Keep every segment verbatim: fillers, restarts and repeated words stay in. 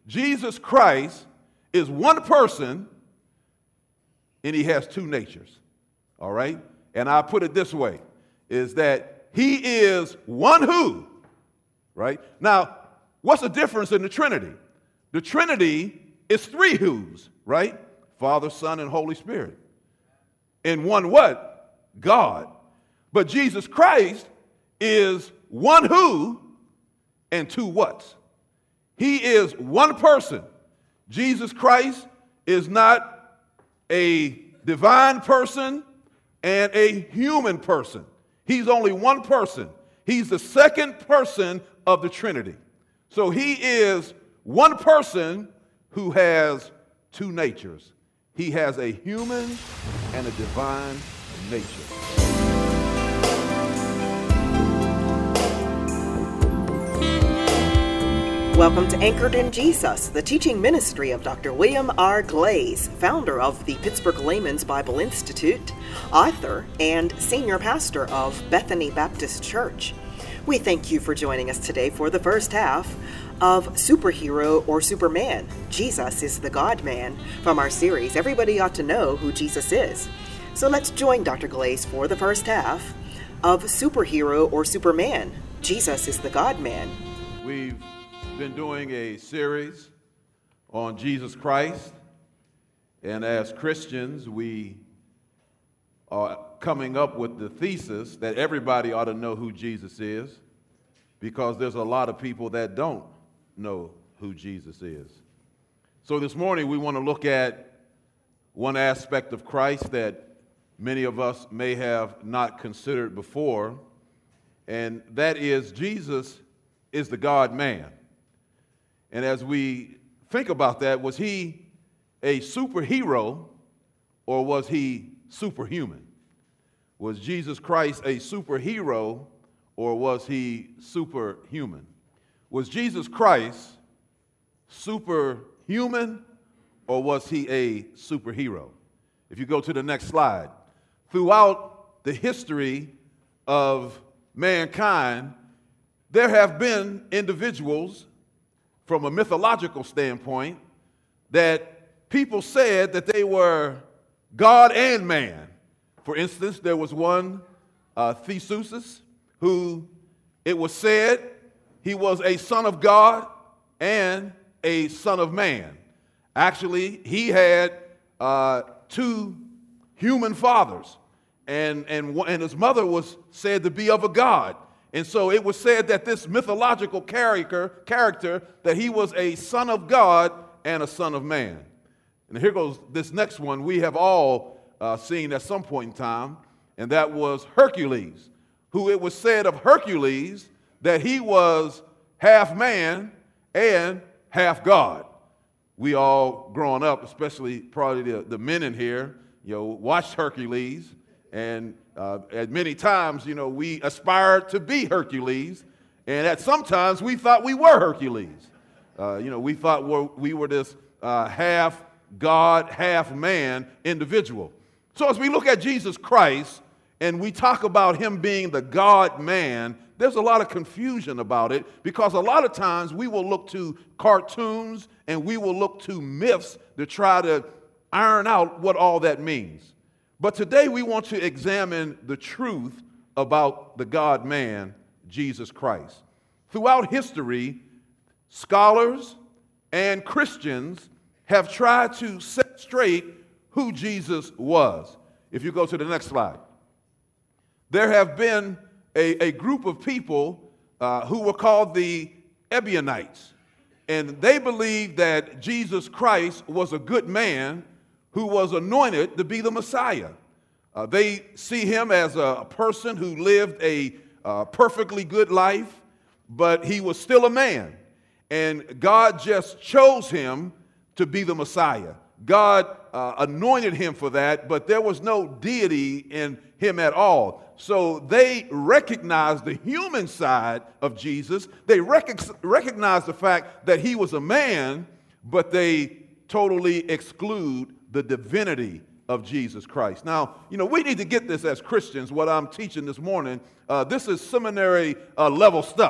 Jesus Christ is one person and he has two natures. All right? And I put it this way, is that he is one who, right? Now, what's the difference in the Trinity? The Trinity is three who's, right? Father, Son, and Holy Spirit. And one what? God. But Jesus Christ is one who and two whats. He is one person. Jesus Christ is not a divine person and a human person. He's only one person. He's the second person of the Trinity. So he is one person who has two natures. He has a human and a divine nature. Welcome to Anchored in Jesus, the teaching ministry of Doctor William R. Glaze, founder of the Pittsburgh Layman's Bible Institute, author, and senior pastor of Bethany Baptist Church. We thank you for joining us today for the first half of Superhero or Superman, Jesus is the God-Man, from our series, Everybody Ought to Know Who Jesus Is. So let's join Doctor Glaze for the first half of Superhero or Superman, Jesus is the God-Man. We've been doing a series on Jesus Christ, and as Christians, we are coming up with the thesis that everybody ought to know who Jesus is, because there's a lot of people that don't know who Jesus is. So this morning we want to look at one aspect of Christ that many of us may have not considered before, and that is Jesus is the God-Man. And as we think about that, was he a superhero or was he superhuman? Was Jesus Christ a superhero or was he superhuman? Was Jesus Christ superhuman or was he a superhero? If you go to the next slide, throughout the history of mankind, there have been individuals from a mythological standpoint that people said that they were God and man. For instance, there was one, uh, Theseus, who it was said he was a son of God and a son of man. Actually, he had uh, two human fathers, and, and, and his mother was said to be of a god. And so it was said that this mythological character, character, that he was a son of God and a son of man. And here goes this next one we have all uh, seen at some point in time, and that was Hercules, who it was said of Hercules that he was half man and half God. We all growing up, especially probably the, the men in here, you know, watched Hercules, and uh, at many times, you know, we aspired to be Hercules, and at sometimes we thought we were Hercules. Uh, you know, we thought we're, we were this uh, half God, half man individual. So as we look at Jesus Christ and we talk about him being the God-man, there's a lot of confusion about it, because a lot of times we will look to cartoons and we will look to myths to try to iron out what all that means. But today we want to examine the truth about the God-man, Jesus Christ. Throughout history, scholars and Christians have tried to set straight who Jesus was. If you go to the next slide. There have been a, a group of people uh, who were called the Ebionites, and they believed that Jesus Christ was a good man who was anointed to be the Messiah. Uh, they see him as a person who lived a uh, perfectly good life, but he was still a man. And God just chose him to be the Messiah. God uh, anointed him for that, but there was no deity in him at all. So they recognized the human side of Jesus. They rec- recognized the fact that he was a man, but they totally exclude the divinity of Jesus Christ. Now, you know, we need to get this as Christians, what I'm teaching this morning. Uh, this is seminary uh, level stuff.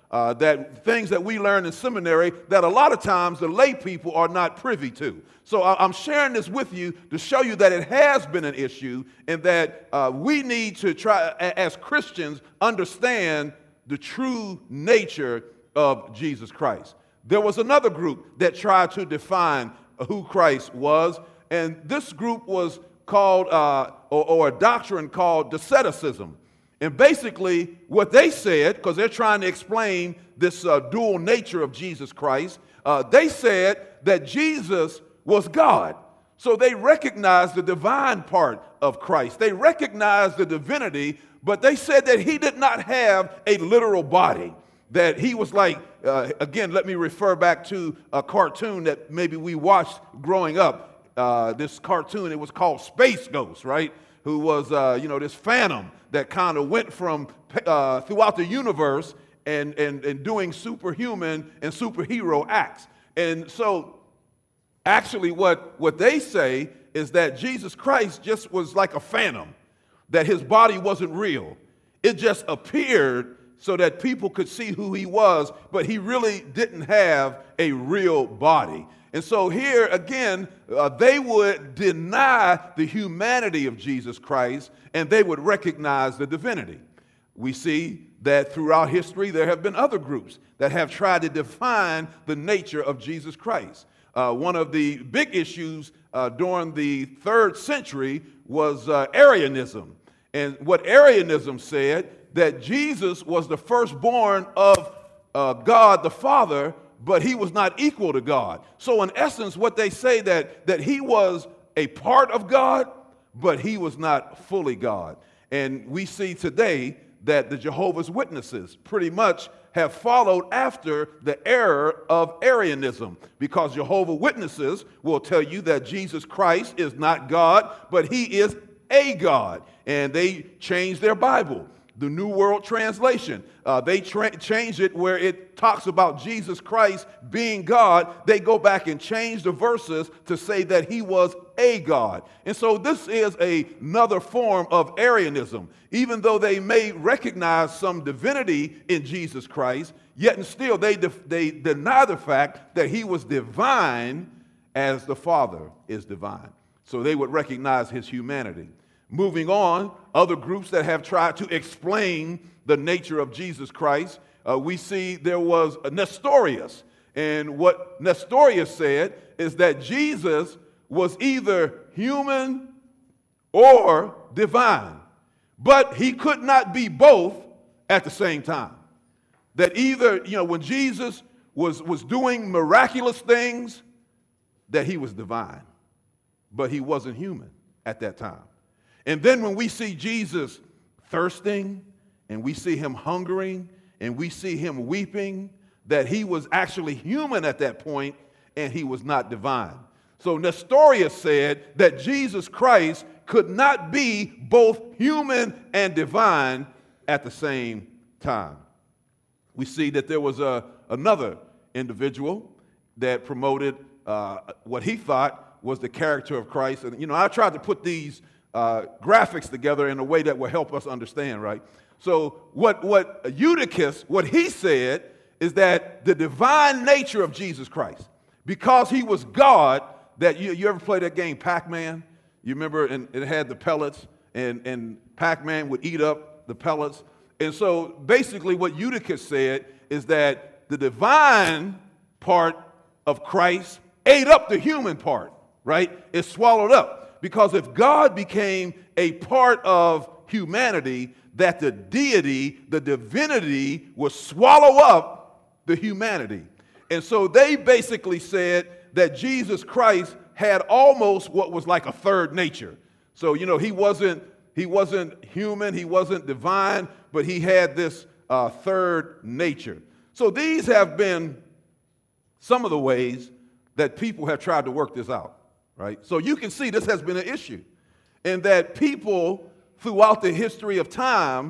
uh, that things that we learn in seminary that a lot of times the lay people are not privy to. So I, I'm sharing this with you to show you that it has been an issue and that uh, we need to try, as Christians, understand the true nature of Jesus Christ. There was another group that tried to define who Christ was, and this group was called, uh, or, or a doctrine called Doceticism. And basically what they said, because they're trying to explain this uh, dual nature of Jesus Christ, uh, they said that Jesus was God. So they recognized the divine part of Christ. They recognized the divinity, but they said that he did not have a literal body. That he was like, uh, again, let me refer back to a cartoon that maybe we watched growing up. Uh, this cartoon, it was called Space Ghost, right? Who was, uh, you know, this phantom that kind of went from uh, throughout the universe and, and, and doing superhuman and superhero acts. And so actually what, what they say is that Jesus Christ just was like a phantom, that his body wasn't real. It just appeared so that people could see who he was, but he really didn't have a real body. And so here again, uh, they would deny the humanity of Jesus Christ, and they would recognize the divinity. We see that throughout history, there have been other groups that have tried to define the nature of Jesus Christ. Uh, one of the big issues uh, during the third century was uh, Arianism. And what Arianism said, that Jesus was the firstborn of uh, God the Father, but he was not equal to God. So in essence, what they say that, that he was a part of God, but he was not fully God. And we see today that the Jehovah's Witnesses pretty much have followed after the error of Arianism, because Jehovah's Witnesses will tell you that Jesus Christ is not God, but he is a God. And they changed their Bible. The New World Translation, uh, they tra- changed it where it talks about Jesus Christ being God. They go back and change the verses to say that he was a God. And so this is a, another form of Arianism. Even though they may recognize some divinity in Jesus Christ, yet and still they, de- they deny the fact that he was divine as the Father is divine. So they would recognize his humanity. Moving on, other groups that have tried to explain the nature of Jesus Christ, uh, we see there was Nestorius. And what Nestorius said is that Jesus was either human or divine, but he could not be both at the same time. That either, you know, when Jesus was, was doing miraculous things, that he was divine, but he wasn't human at that time. And then when we see Jesus thirsting and we see him hungering and we see him weeping, that he was actually human at that point and he was not divine. So Nestorius said that Jesus Christ could not be both human and divine at the same time. We see that there was a, another individual that promoted uh, what he thought was the character of Christ. And, you know, I tried to put these Uh, graphics together in a way that will help us understand, right? So what, what Eutychus, what he said is that the divine nature of Jesus Christ, because he was God, that you, you ever play that game Pac-Man? You remember, and it had the pellets, and, and Pac-Man would eat up the pellets. And so basically what Eutychus said is that the divine part of Christ ate up the human part, right? It swallowed up. Because if God became a part of humanity, that the deity, the divinity, would swallow up the humanity. And so they basically said that Jesus Christ had almost what was like a third nature. So, you know, he wasn't, he wasn't human, he wasn't divine, but he had this uh, third nature. So these have been some of the ways that people have tried to work this out. Right? So you can see this has been an issue, and that people throughout the history of time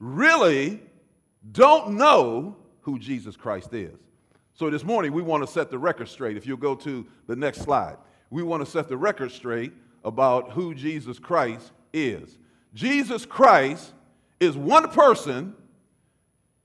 really don't know who Jesus Christ is. So this morning we want to set the record straight. If you'll go to the next slide, we want to set the record straight about who Jesus Christ is. Jesus Christ is one person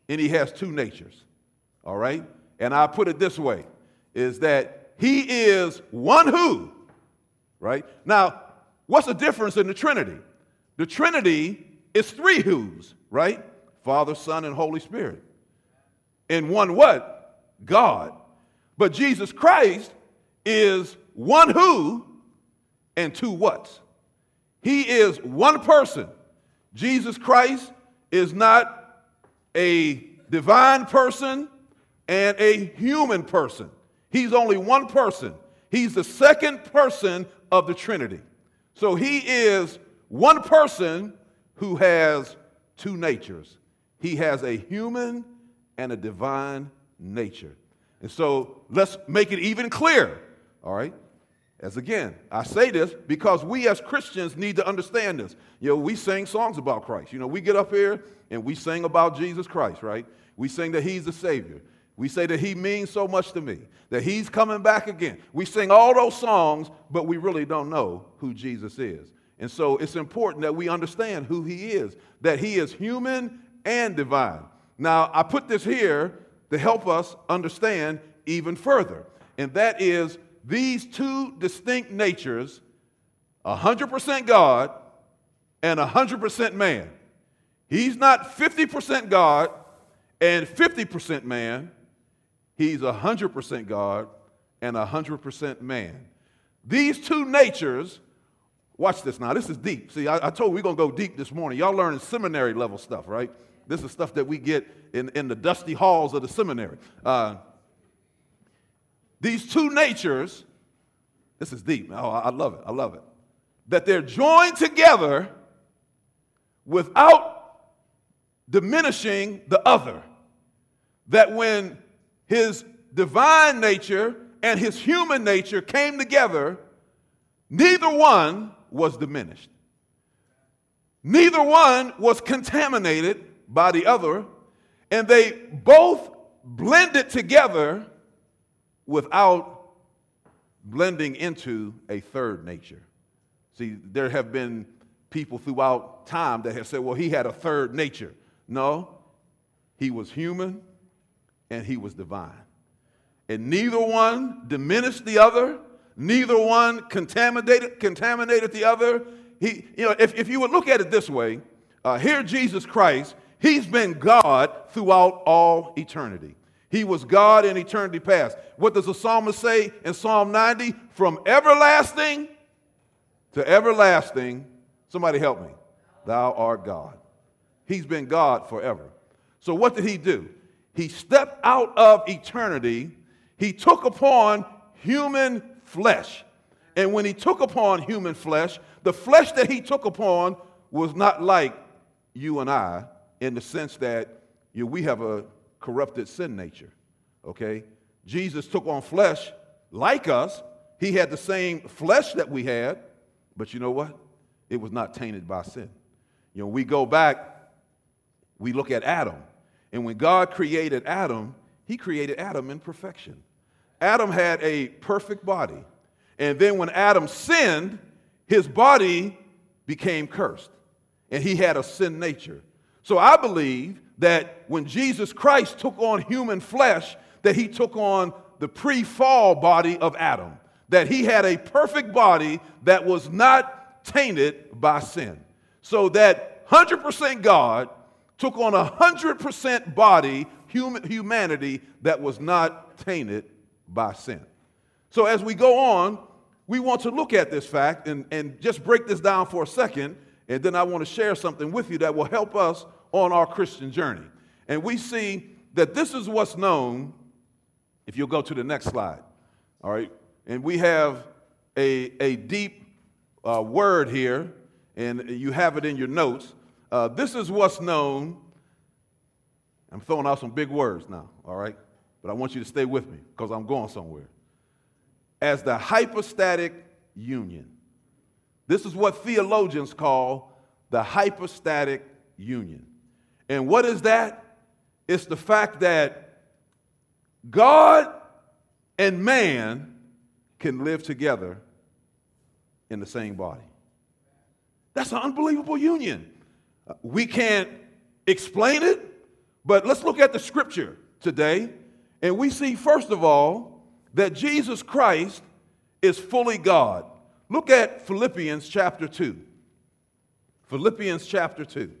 and he has two natures, all right? And I put it this way, is that he is one who, right? Now, what's the difference in the Trinity? The Trinity is three who's, right? Father, Son, and Holy Spirit. And one what? God. But Jesus Christ is one who and two whats. He is one person. Jesus Christ is not a divine person and a human person. He's only one person. He's the second person of the Trinity. So he is one person who has two natures. He has a human and a divine nature. And so let's make it even clearer, all right? As again, I say this because we as Christians need to understand this. You know, we sing songs about Christ. You know, we get up here and we sing about Jesus Christ, right? We sing that he's the Savior. We say that he means so much to me, that he's coming back again. We sing all those songs, but we really don't know who Jesus is. And so it's important that we understand who he is, that he is human and divine. Now, I put this here to help us understand even further, and that is these two distinct natures, one hundred percent God and one hundred percent man. He's not fifty percent God and fifty percent man. He's one hundred percent God and one hundred percent man. These two natures, watch this now, this is deep. See, I, I told you we're going to go deep this morning. Y'all learning seminary level stuff, right? This is stuff that we get in, in the dusty halls of the seminary. Uh, these two natures, this is deep. Oh, I love it. I love it. That they're joined together without diminishing the other. That when his divine nature and his human nature came together, neither one was diminished. Neither one was contaminated by the other, and they both blended together without blending into a third nature. See, there have been people throughout time that have said, well, he had a third nature. No, he was human and he was divine. And neither one diminished the other, neither one contaminated, contaminated the other. He, you know, if, if you would look at it this way, uh, here Jesus Christ, he's been God throughout all eternity. He was God in eternity past. What does the psalmist say in Psalm ninety? From everlasting to everlasting, somebody help me, thou art God. He's been God forever. So what did he do? He stepped out of eternity. He took upon human flesh. And when he took upon human flesh, the flesh that he took upon was not like you and I, in the sense that you know, we have a corrupted sin nature, okay? Jesus took on flesh like us. He had the same flesh that we had, but you know what? It was not tainted by sin. You know, we go back, we look at Adam, and when God created Adam, he created Adam in perfection. Adam had a perfect body, and then when Adam sinned, his body became cursed, and he had a sin nature. So I believe that when Jesus Christ took on human flesh, that he took on the pre-fall body of Adam, that he had a perfect body that was not tainted by sin. So that one hundred percent God took on a one hundred percent body, human, humanity that was not tainted by sin. So as we go on, we want to look at this fact and, and just break this down for a second, and then I want to share something with you that will help us on our Christian journey. And we see that this is what's known, if you'll go to the next slide, all right? And we have a, a deep uh, word here, and you have it in your notes. Uh, this is what's known, I'm throwing out some big words now, all right? But I want you to stay with me because I'm going somewhere. As the hypostatic union. This is what theologians call the hypostatic union. And what is that? It's the fact that God and man can live together in the same body. That's an unbelievable union. We can't explain it, But let's look at the scripture today, and we see, first of all, that Jesus Christ is fully God. Look at Philippians chapter two. Philippians chapter two.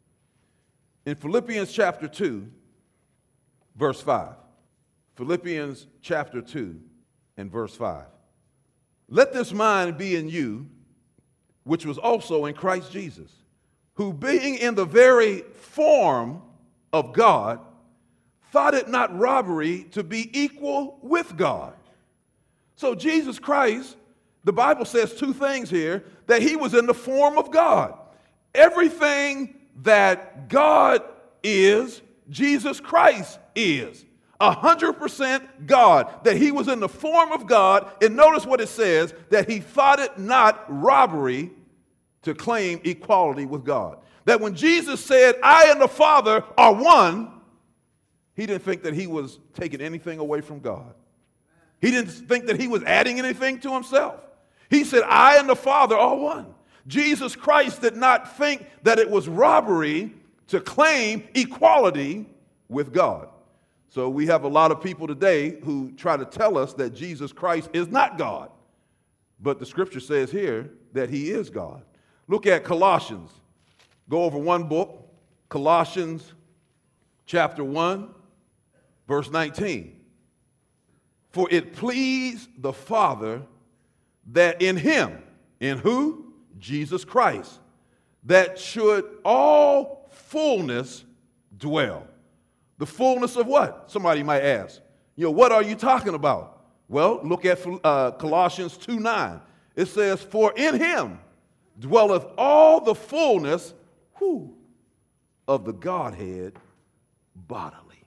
In Philippians chapter two, verse five. Philippians chapter two and verse five. Let this mind be in you, which was also in Christ Jesus, who being in the very form of God, thought it not robbery to be equal with God. So Jesus Christ, the Bible says two things here, that he was in the form of God. Everything that God is, Jesus Christ is. A hundred percent God, that he was in the form of God. And notice what it says, that he thought it not robbery to claim equality with God. That when Jesus said, I and the Father are one, he didn't think that he was taking anything away from God. He didn't think that he was adding anything to himself. He said, I and the Father are one. Jesus Christ did not think that it was robbery to claim equality with God. So we have a lot of people today who try to tell us that Jesus Christ is not God. But the scripture says here that he is God. Look at Colossians. Go over one book, Colossians chapter one, verse nineteen. For it pleased the Father that in him, in who? Jesus Christ, that should all fullness dwell. The fullness of what? Somebody might ask. You know, what are you talking about? Well, look at uh, Colossians two nine. It says, for in him dwelleth all the fullness whew, of the Godhead bodily.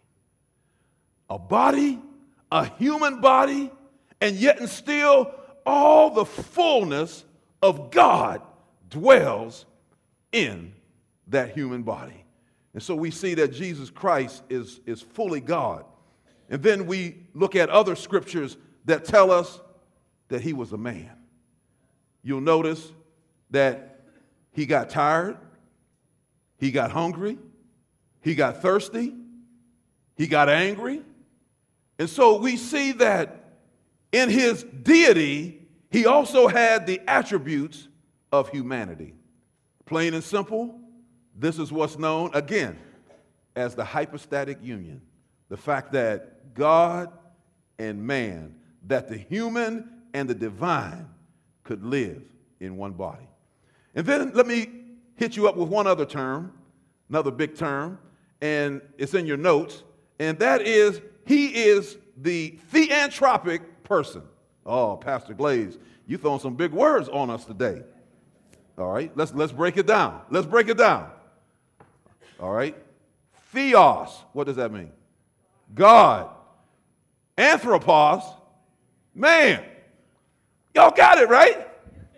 A body, a human body, and yet and still all the fullness of God dwells in that human body. And so we see that Jesus Christ is, is fully God. And then we look at other scriptures that tell us that he was a man. You'll notice that he got tired, he got hungry, he got thirsty, he got angry. And so we see that in his deity, he also had the attributes of humanity. Plain and simple, this is what's known, again, as the hypostatic union. The fact that God and man, that the human and the divine could live in one body. And then let me hit you up with one other term, another big term, and it's in your notes, and that is, he is the theanthropic person. Oh, Pastor Glaze, you throwing some big words on us today. All right, let's, let's break it down. Let's break it down. All right. Theos, what does that mean? God. Anthropos, man. Y'all got it, right?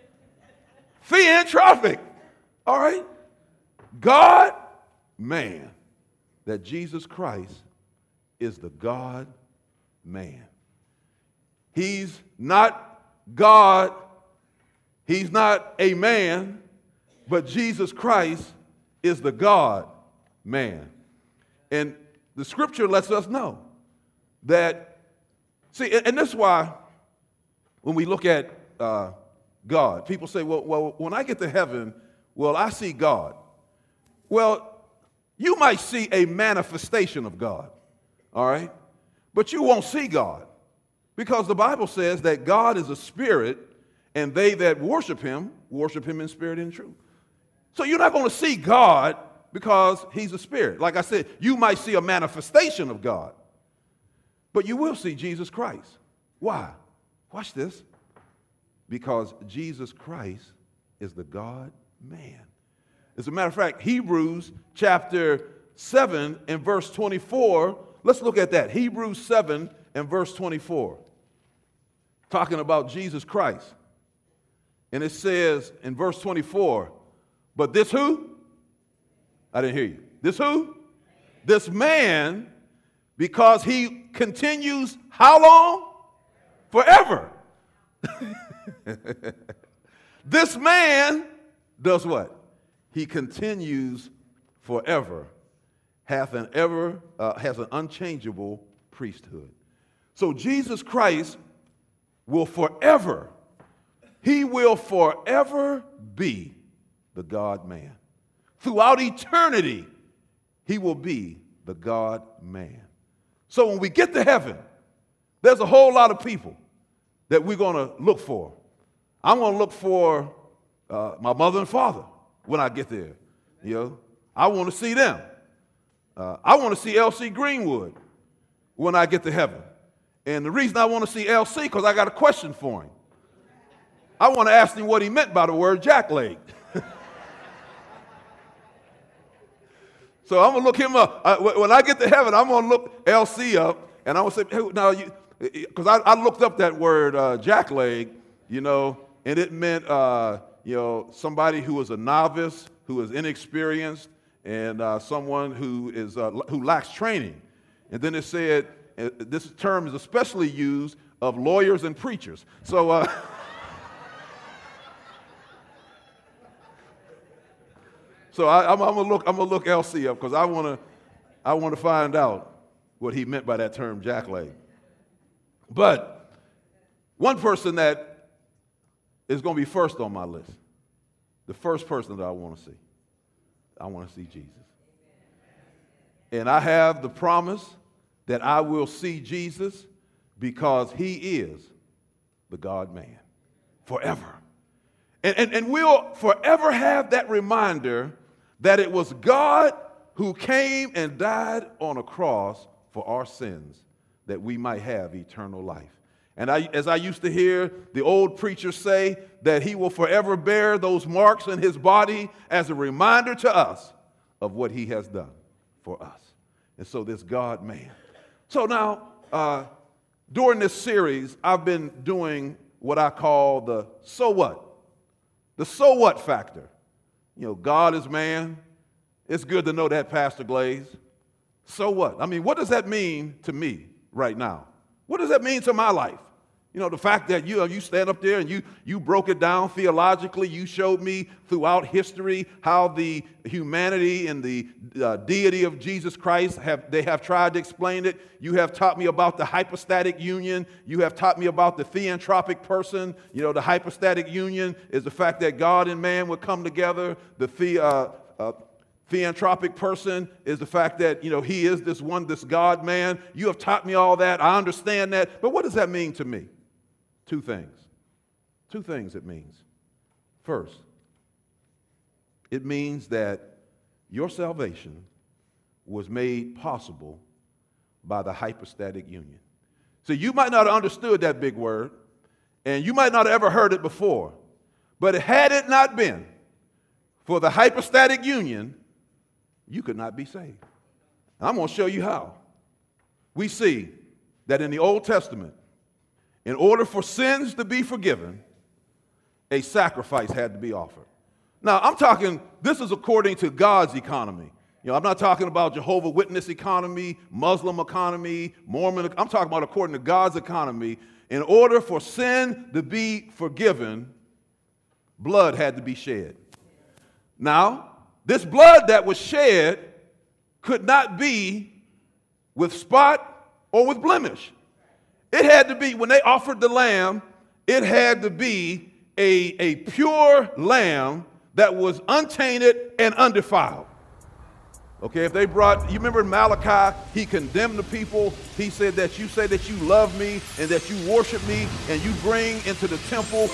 Theanthropic. All right. God, man. That Jesus Christ is the God, man. He's not God. He's not a man, but Jesus Christ is the God, man. And the scripture lets us know that, see, and this is why when we look at uh, God, people say, well, well, when I get to heaven, well, I see God. Well, you might see a manifestation of God, all right? But you won't see God, because the Bible says that God is a spirit, and they that worship him, worship him in spirit and truth. So you're not going to see God because he's a spirit. Like I said, you might see a manifestation of God, but you will see Jesus Christ. Why? Watch this. Because Jesus Christ is the God-man. As a matter of fact, Hebrews chapter seven and verse twenty-four, let's look at that. Hebrews seven and verse twenty-four, talking about Jesus Christ. And it says in verse twenty-four, but this who? I didn't hear you. This who? This man, because he continues how long? Forever. This man does what? He continues forever, hath an ever uh, has an unchangeable priesthood. So Jesus Christ will forever, he will forever be the God-man. Throughout eternity, he will be the God-man. So when we get to heaven, there's a whole lot of people that we're going to look for. I'm going to look for uh, my mother and father when I get there. You know, I want to see them. Uh, I want to see L C Greenwood when I get to heaven. And the reason I want to see L C, because I got a question for him. I want to ask him what he meant by the word jackleg. So I'm going to look him up. I, when I get to heaven, I'm going to look L C up, and I'm going to say, hey, now, you, because I, I looked up that word uh, jackleg, you know, and it meant, uh, you know, somebody who is a novice, who is inexperienced, and uh, someone who is uh, who lacks training. And then it said, uh, this term is especially used of lawyers and preachers. So, uh, so I, I'm, I'm gonna look. I'm gonna look L C up because I wanna, I want to find out what he meant by that term jackleg. But one person that is going to be first on my list, the first person that I want to see, I want to see Jesus. And I have the promise that I will see Jesus because he is the God-man forever. And, and, and we'll forever have that reminder that it was God who came and died on a cross for our sins, that we might have eternal life. And I, as I used to hear the old preachers say, that he will forever bear those marks in his body as a reminder to us of what he has done for us. And so this God-man. So now, uh, during this series, I've been doing what I call the so what. The so what factor. You know, God is man. It's good to know that, Pastor Glaze. So what? I mean, what does that mean to me right now? What does that mean to my life? You know, the fact that you, you stand up there and you, you broke it down theologically. You showed me throughout history how the humanity and the uh, deity of Jesus Christ, have they have tried to explain it. You have taught me about the hypostatic union. You have taught me about the theanthropic person. You know, the hypostatic union is the fact that God and man would come together. The the uh, uh, Theanthropic person is the fact that, you know, he is this one, this God-man. You have taught me all that. I understand that. But what does that mean to me? Two things. Two things it means. First, it means that your salvation was made possible by the hypostatic union. So you might not have understood that big word, and you might not have ever heard it before. But had it not been for the hypostatic union, you could not be saved. I'm going to show you how. We see that in the Old Testament, in order for sins to be forgiven, a sacrifice had to be offered. Now, I'm talking, this is according to God's economy. You know, I'm not talking about Jehovah's Witness economy, Muslim economy, Mormon. I'm talking about according to God's economy. In order for sin to be forgiven, blood had to be shed. Now, this blood that was shed could not be with spot or with blemish. It had to be, when they offered the lamb, it had to be a, a pure lamb that was untainted and undefiled. Okay, if they brought, you remember in Malachi, he condemned the people. He said that you say that you love me and that you worship me and you bring into the temple.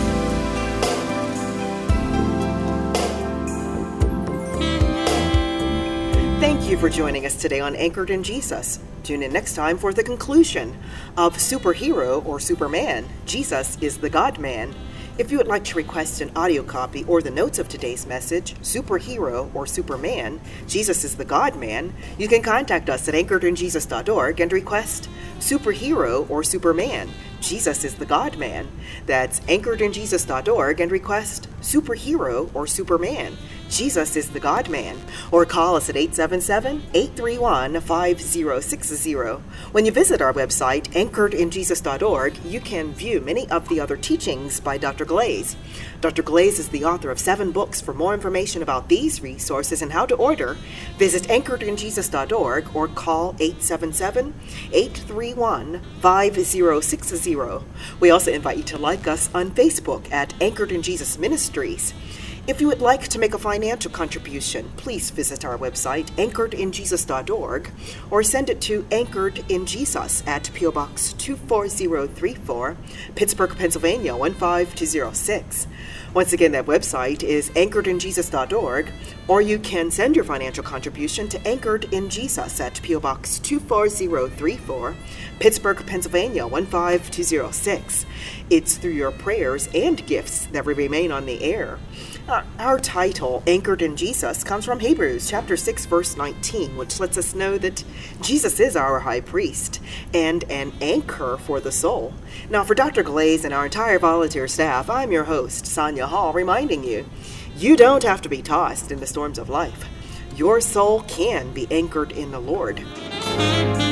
Thank you for joining us today on Anchored in Jesus. Tune in next time for the conclusion of Superhero or Superman, Jesus is the God-man. If you would like to request an audio copy or the notes of today's message, Superhero or Superman, Jesus is the God-man, you can contact us at anchored in jesus dot org and request Superhero or Superman, Jesus is the God-man. That's anchored in jesus dot org and request Superhero or Superman, Jesus is the God-man, or call us at eight seven seven, eight three one, five zero six zero. When you visit our website, anchored in jesus dot org, you can view many of the other teachings by Doctor Glaze. Doctor Glaze is the author of seven books. For more information about these resources and how to order, visit anchored in jesus dot org or call eight seven seven, eight three one, five zero six zero. We also invite you to like us on Facebook at Anchored in Jesus Ministries. If you would like to make a financial contribution, please visit our website, anchored in jesus dot org, or send it to Anchored in Jesus at P O Box two four zero three four, Pittsburgh, Pennsylvania one five two zero six. Once again, that website is anchored in jesus dot org, or you can send your financial contribution to Anchored in Jesus at P O Box two four zero three four, Pittsburgh, Pennsylvania one five two zero six. It's through your prayers and gifts that we remain on the air. Our, our title, Anchored in Jesus, comes from Hebrews chapter six, verse nineteen, which lets us know that Jesus is our high priest and an anchor for the soul. Now, for Doctor Glaze and our entire volunteer staff, I'm your host, Sonia Hall, reminding you, you don't have to be tossed in the storms of life. Your soul can be anchored in the Lord.